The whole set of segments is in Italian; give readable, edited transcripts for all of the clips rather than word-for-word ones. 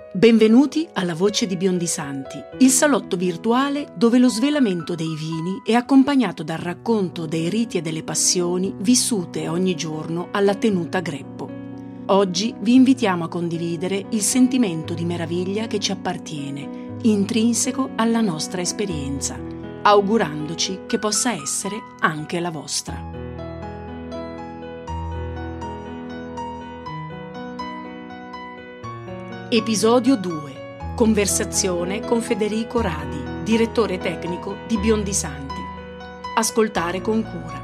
Benvenuti alla Voce di Biondi Santi, il salotto virtuale dove lo svelamento dei vini è accompagnato dal racconto dei riti e delle passioni vissute ogni giorno alla tenuta Greppo. Oggi vi invitiamo a condividere il sentimento di meraviglia che ci appartiene, intrinseco alla nostra esperienza, augurandoci che possa essere anche la vostra. Episodio 2. Conversazione con Federico Radi, direttore tecnico di Biondi Santi. Ascoltare con cura.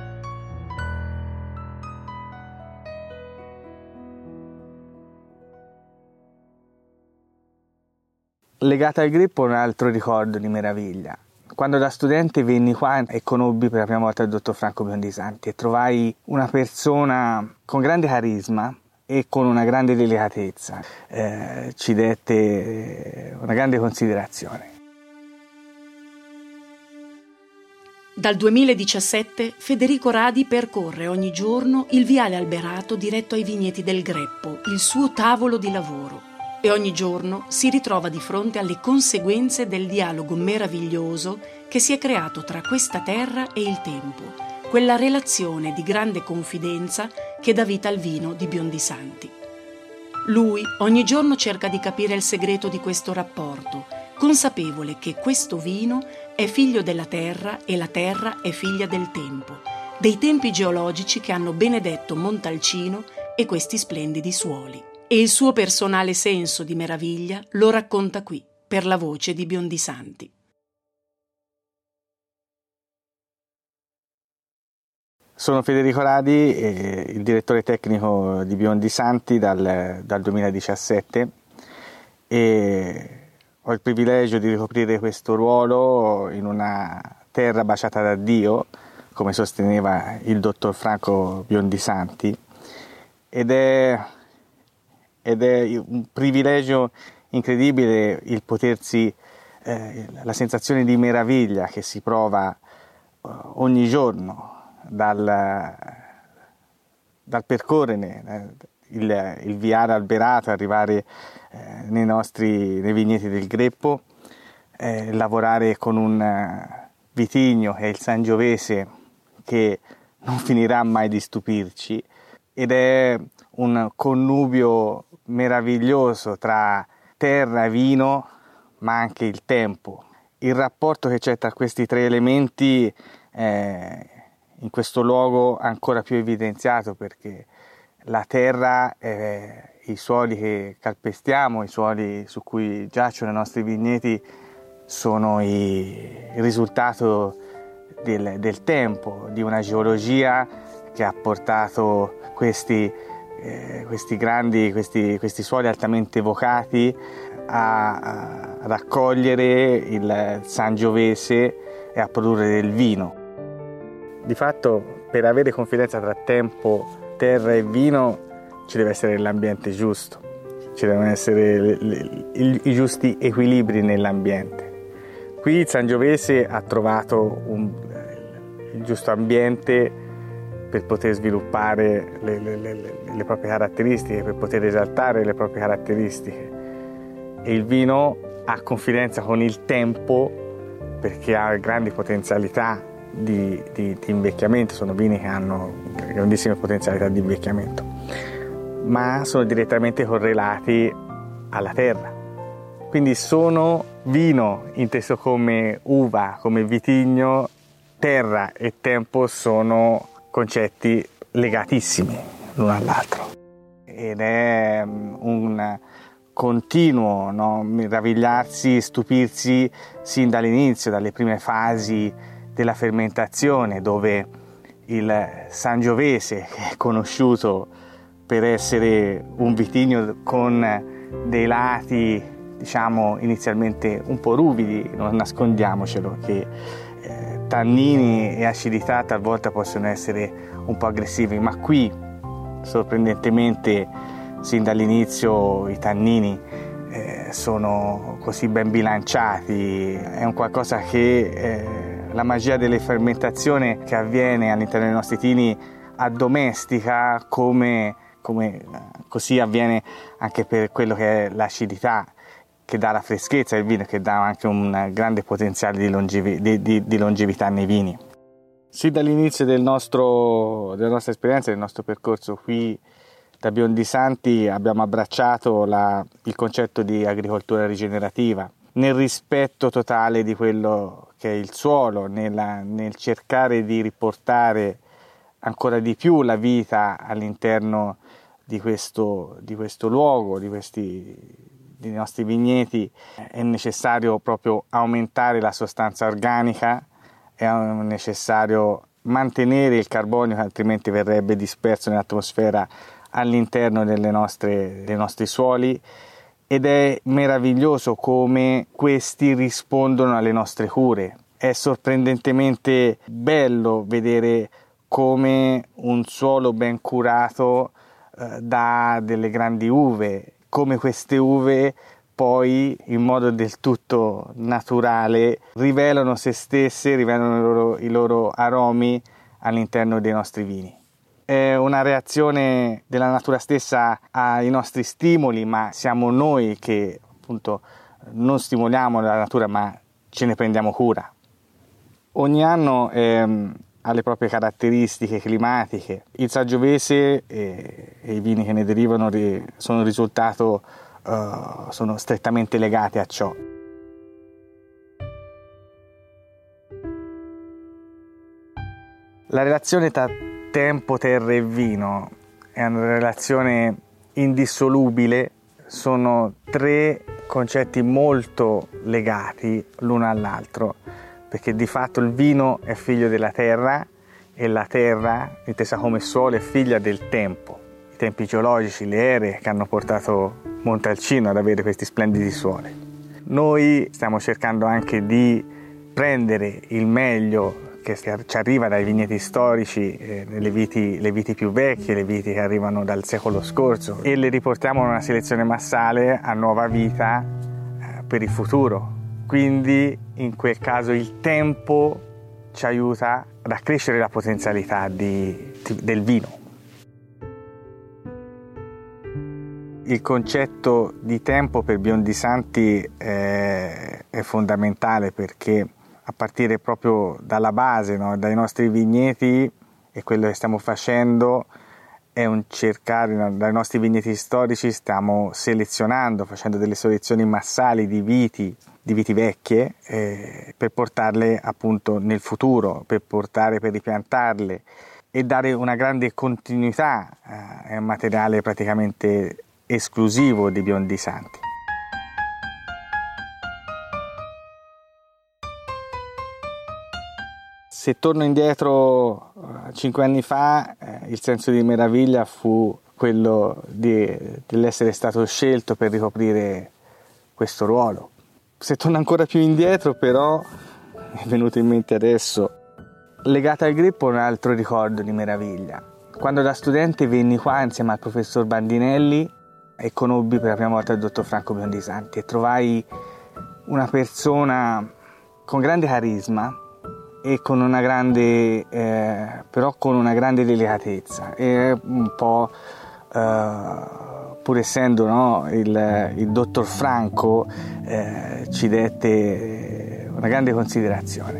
Legata al Greppo un altro ricordo di meraviglia. Quando da studente venni qua e conobbi per la prima volta il dottor Franco Biondi Santi e trovai una persona con grande carisma e con una grande delicatezza, ci dette una grande considerazione. Dal 2017 Federico Radi percorre ogni giorno il viale Alberato diretto ai vigneti del Greppo, il suo tavolo di lavoro, e ogni giorno si ritrova di fronte alle conseguenze del dialogo meraviglioso che si è creato tra questa terra e il tempo, quella relazione di grande confidenza che dà vita al vino di Biondi Santi. Lui ogni giorno cerca di capire il segreto di questo rapporto, consapevole che questo vino è figlio della terra e la terra è figlia del tempo, dei tempi geologici che hanno benedetto Montalcino e questi splendidi suoli. E il suo personale senso di meraviglia lo racconta qui, per la voce di Biondi Santi. Sono Federico Radi, il direttore tecnico di Biondi Santi dal 2017 e ho il privilegio di ricoprire questo ruolo in una terra baciata da Dio, come sosteneva il dottor Franco Biondi Santi, ed è un privilegio incredibile il potersi, la sensazione di meraviglia che si prova ogni giorno dal percorrere il viale Alberato, arrivare nei vigneti del Greppo, lavorare con un vitigno che è il Sangiovese, che non finirà mai di stupirci, ed è un connubio meraviglioso tra terra e vino, ma anche il tempo. Il rapporto che c'è tra questi tre elementi in questo luogo ancora più evidenziato, perché la terra, i suoli che calpestiamo, i suoli su cui giacciono i nostri vigneti, sono il risultato del tempo, di una geologia che ha portato questi suoli altamente vocati a raccogliere il Sangiovese e a produrre del vino. Di fatto, per avere confidenza tra tempo, terra e vino, ci deve essere l'ambiente giusto, ci devono essere i giusti equilibri nell'ambiente. Qui il Sangiovese ha trovato il giusto ambiente per poter sviluppare le proprie caratteristiche, per poter esaltare le proprie caratteristiche, e il vino ha confidenza con il tempo perché ha grandi potenzialità di invecchiamento. Sono vini che hanno grandissime potenzialità di invecchiamento, ma sono direttamente correlati alla terra. Quindi sono vino inteso come uva, come vitigno. Terra e tempo sono concetti legatissimi l'uno all'altro, ed è un continuo, meravigliarsi, stupirsi sin dall'inizio, dalle prime fasi della fermentazione, dove il Sangiovese, che è conosciuto per essere un vitigno con dei lati, diciamo, inizialmente un po' ruvidi, non nascondiamocelo, che tannini e acidità talvolta possono essere un po' aggressivi, ma qui sorprendentemente sin dall'inizio i tannini sono così ben bilanciati. È un qualcosa che la magia della fermentazione che avviene all'interno dei nostri tini addomestica come così avviene anche per quello che è l'acidità, che dà la freschezza del vino e che dà anche un grande potenziale di longevità nei vini. Sì, dall'inizio della nostra esperienza, del nostro percorso qui da Biondi Santi, abbiamo abbracciato il concetto di agricoltura rigenerativa, nel rispetto totale di quello che è il suolo, nel cercare di riportare ancora di più la vita all'interno di questo luogo, dei nostri vigneti. È necessario proprio aumentare la sostanza organica, è necessario mantenere il carbonio che altrimenti verrebbe disperso nell'atmosfera all'interno dei nostri suoli, ed è meraviglioso come questi rispondono alle nostre cure. È sorprendentemente bello vedere come un suolo ben curato dà delle grandi uve, come queste uve poi in modo del tutto naturale rivelano se stesse, rivelano i loro aromi all'interno dei nostri vini. È una reazione della natura stessa ai nostri stimoli, ma siamo noi che appunto non stimoliamo la natura, ma ce ne prendiamo cura. Ogni anno ha le proprie caratteristiche climatiche. Il Sangiovese e i vini che ne derivano sono strettamente legati a ciò. La relazione tra tempo, terra e vino è una relazione indissolubile, sono tre concetti molto legati l'uno all'altro, perché di fatto il vino è figlio della terra e la terra, intesa come suolo, è figlia del tempo, i tempi geologici, le ere che hanno portato Montalcino ad avere questi splendidi suoli. Noi stiamo cercando anche di prendere il meglio che ci arriva dai vigneti storici, le viti più vecchie, le viti che arrivano dal secolo scorso, e le riportiamo in una selezione massale a nuova vita per il futuro. Quindi in quel caso il tempo ci aiuta ad accrescere la potenzialità del vino. Il concetto di tempo per Biondi Santi è fondamentale, perché a partire proprio dalla base, no? Dai nostri vigneti, e quello che stiamo facendo è un cercare, no? Dai nostri vigneti storici stiamo selezionando, facendo delle selezioni massali di viti vecchie per portarle appunto nel futuro, per ripiantarle e dare una grande continuità. È un materiale praticamente esclusivo di Biondi Santi. Se torno indietro 5 anni fa, il senso di meraviglia fu quello dell'essere stato scelto per ricoprire questo ruolo. Se torno ancora più indietro, però, mi è venuto in mente adesso, legato al greppo, un altro ricordo di meraviglia. Quando da studente venni qua insieme al professor Bandinelli e conobbi per la prima volta il dottor Franco Biondi Santi e trovai una persona con grande carisma e con una grande delicatezza, e un po' pur essendo, no, il dottor Franco ci dette una grande considerazione.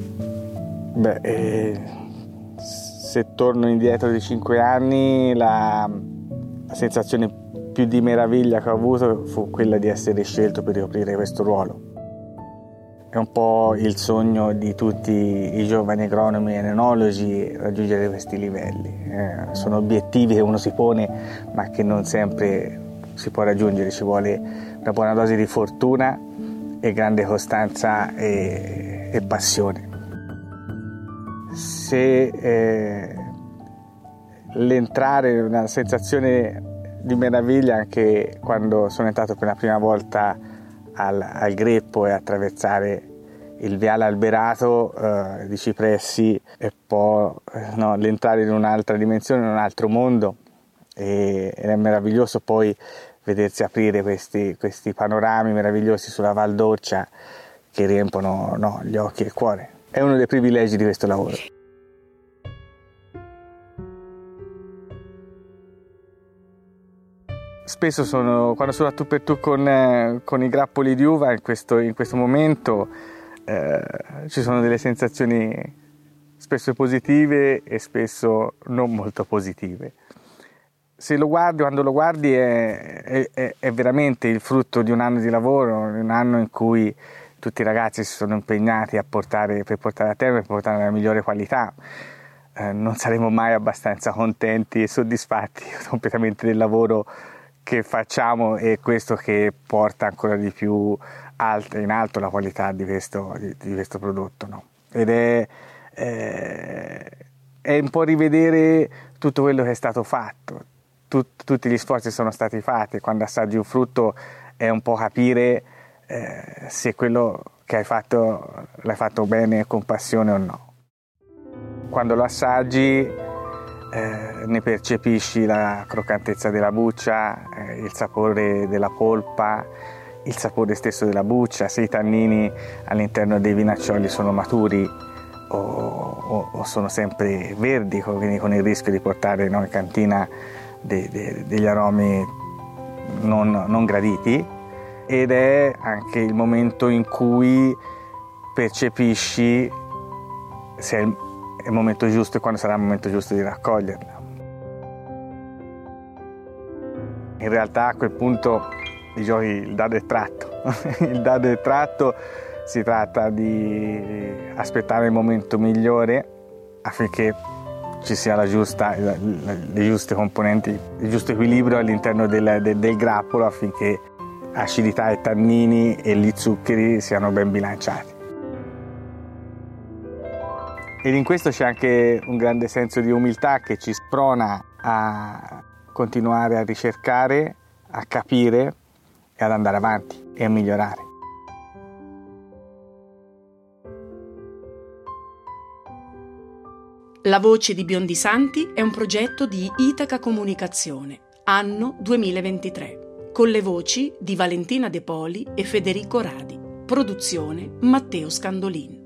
Se torno indietro di 5 anni, la sensazione più di meraviglia che ho avuto fu quella di essere scelto per ricoprire questo ruolo. È un po' il sogno di tutti i giovani agronomi e enologi raggiungere questi livelli. Sono obiettivi che uno si pone, ma che non sempre si può raggiungere. Ci vuole una buona dose di fortuna e grande costanza e passione. Se l'entrare in una sensazione di meraviglia anche quando sono entrato per la prima volta al greppo e attraversare il viale alberato di cipressi, e poi l'entrare in un'altra dimensione, in un altro mondo, ed è meraviglioso poi vedersi aprire questi panorami meravigliosi sulla Val d'Orcia che riempiono gli occhi e il cuore. È uno dei privilegi di questo lavoro. spesso quando sono a tu per tu con i grappoli di uva, in questo momento ci sono delle sensazioni spesso positive e spesso non molto positive. Quando lo guardi è veramente il frutto di un anno di lavoro, un anno in cui tutti i ragazzi si sono impegnati per portare a termine, per portare la migliore qualità. Non saremo mai abbastanza contenti e soddisfatti completamente del lavoro che facciamo, e questo che porta ancora di più in alto la qualità di questo prodotto, no? Ed è un po' rivedere tutto quello che è stato fatto, tutti gli sforzi sono stati fatti. Quando assaggi un frutto è un po' capire se quello che l'hai fatto bene, con passione o no. Quando lo assaggi ne percepisci la croccantezza della buccia, il sapore della polpa, il sapore stesso della buccia, se i tannini all'interno dei vinaccioli sono maturi o sono sempre verdi, quindi con il rischio di portare in cantina degli aromi non graditi. Ed è anche il momento in cui percepisci se è il momento giusto e quando sarà il momento giusto di raccoglierla. In realtà a quel punto giochi il dado è tratto. Il dado è tratto, si tratta di aspettare il momento migliore affinché ci sia le giuste componenti, il giusto equilibrio all'interno del grappolo, affinché acidità e tannini e gli zuccheri siano ben bilanciati. Ed in questo c'è anche un grande senso di umiltà che ci sprona a continuare a ricercare, a capire e ad andare avanti e a migliorare. La voce di Biondi Santi è un progetto di Itaca Comunicazione, anno 2023. Con le voci di Valentina De Poli e Federico Radi. Produzione Matteo Scandolin.